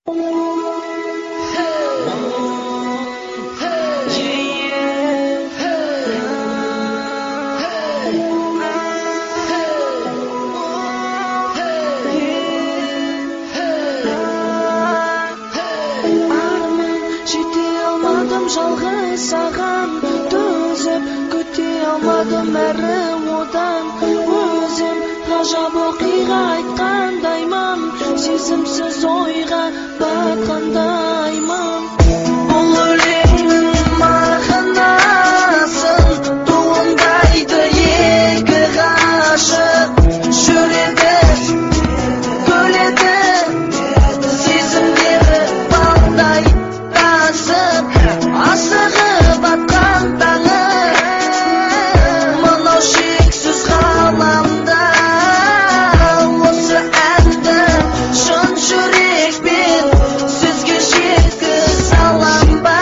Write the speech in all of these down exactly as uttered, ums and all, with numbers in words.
Жалғыз саған төзіп күте алмадым әрі одан өзім ғажап оқиға айтқандаймын сезімсіз ойға батқандаймын бұл өлеңнің мағынасын туындайды екі ғашық жүреді көледі сезімдері балдай тасып асығып атқан таңы мынау шексіз ғаламда осы әнді шын жүрекпен сөзге жеткізе аламын ба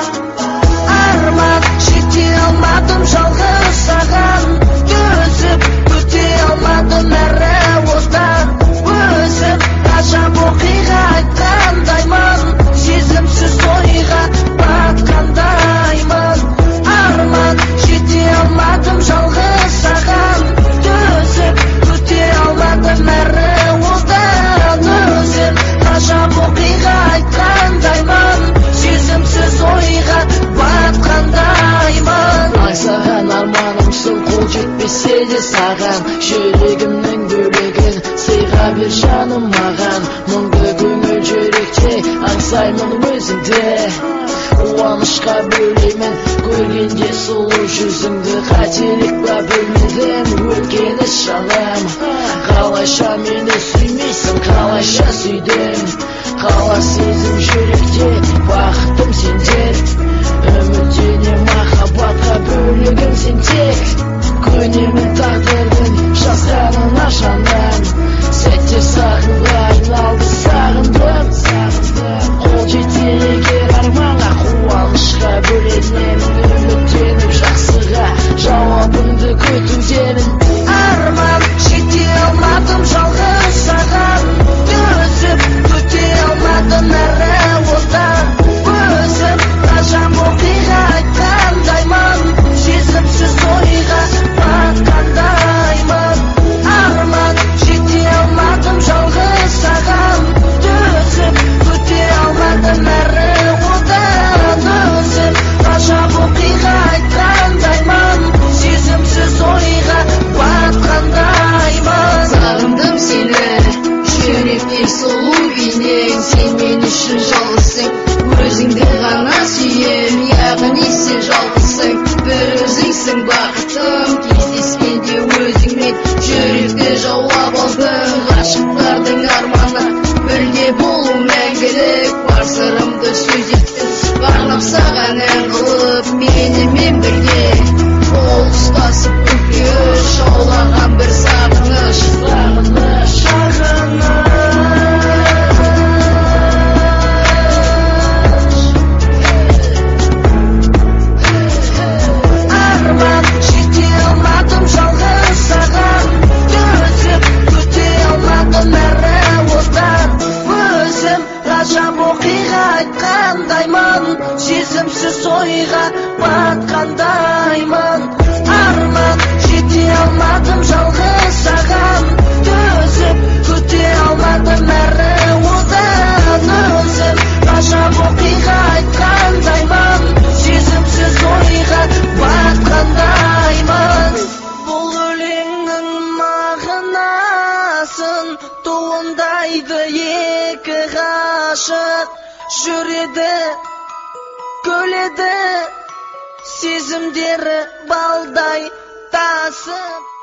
арман жете алмадым жалғыз саған төзіп күте алмадым әрі одан өзім ғажап оқиға айтқандаймын сезімсіз ойға батқандаймын арман жете алмадым жалғыз саған төзіп күте алмадым әрі одан өзім ғажап оқиға айтқандаймын сезімсіз ойға батқандаймын аңсаған арманымсың қол жетпесе де саған жүрегімнің бөлегін сыйға бер жаным маған мұңды көңіл жүректе аңсаймын өзіңді қуанышқа бөлеймін көргенде сұлу жүзіңді қателік па білмедім өткені шағым қалайша мені сүймейсің қалайша сүйдің қалар сезім жүректе бақытым сенде үміттенем махаббатқа бөлігім сен тек көнемін тағдырдың жазғанына жаным сәтте сағынға айналды сағындым қол жетер егер арманға қуанышқа бөленемін үміттеніп жақсыға жауабыңды күтудемін арман жете алмадым жалғыз саған төзіп күте алмадым әрі одан өзім ғажап оқиға айтқандаймын сезімсіз ойға батқандаймын арман жете алмадым жалғыз саған төзіп күте алмадым әрі одан өзім ғажап оқиға айтқандаймын сезімсіз ойға батқандаймын сағындым сені жүректе сұлу бейнең сен мен үшін жалғызсың өзіңді ғана сүйем яғни сен жалғызсың бір өзіңсің бақытым кездескенде өзіңмен жүректі жаулап алдың ғашықтардың арманы бірге болу мәңгілік бар сырымды сөз еттің барлап саған ән қылып менімен бірге қол ұстасып көкке жаулаған бір сағыныш сағыныш арман жете алмадым жалғыз саған төзіп күте алмадым әрі одан өзім ғажап оқиға айтқандаймын сезімсіз ойға батқандаймын арман жете алмадым жалғыз саған төзіп күте алмадым әрі одан өзім ғажап оқиға айтқандаймын сезімсіз ойға батқандаймын бұл өлеңнің мағынасын туындайды екі ғашық жүреді көледі сезімдері балдай тасып